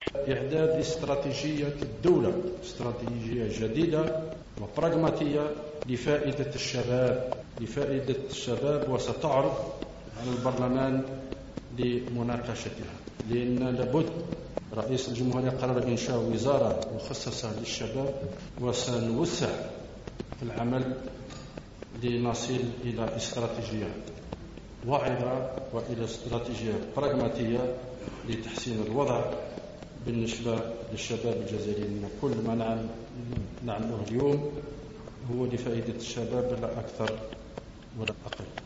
إعداد استراتيجية الدولة، استراتيجية جديدة وبراغماتية لفائدة الشباب، وستعرض على البرلمان لمناقشتها، لأن لابد رئيس الجمهورية قرر إنشاء وزارة مخصصة للشباب، وسنوسع العمل لنصل إلى استراتيجية واعدة وإلى استراتيجية براغماتية لتحسين الوضع بالنسبة للشباب الجزائري. كل ما نعمله اليوم هو لفائدة الشباب لا أكثر ولا أقل.